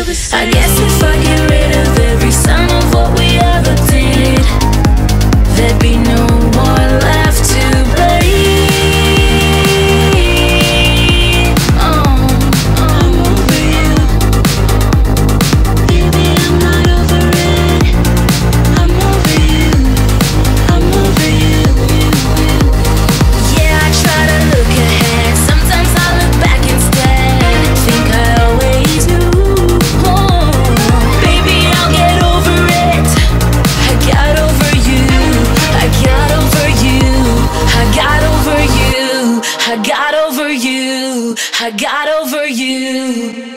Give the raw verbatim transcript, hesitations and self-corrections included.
I guess if I get rid of every sign of what we ever did, there'd be no more left to bleed. Oh, I'm over you, baby, I'm not over it. I'm over you, I'm over you. Yeah, I try to look ahead, sometimes I look back instead. Think I always knew. Oh, baby, I'll get over it. I got over you, I got over you, I got over you, I got over you, I got over you.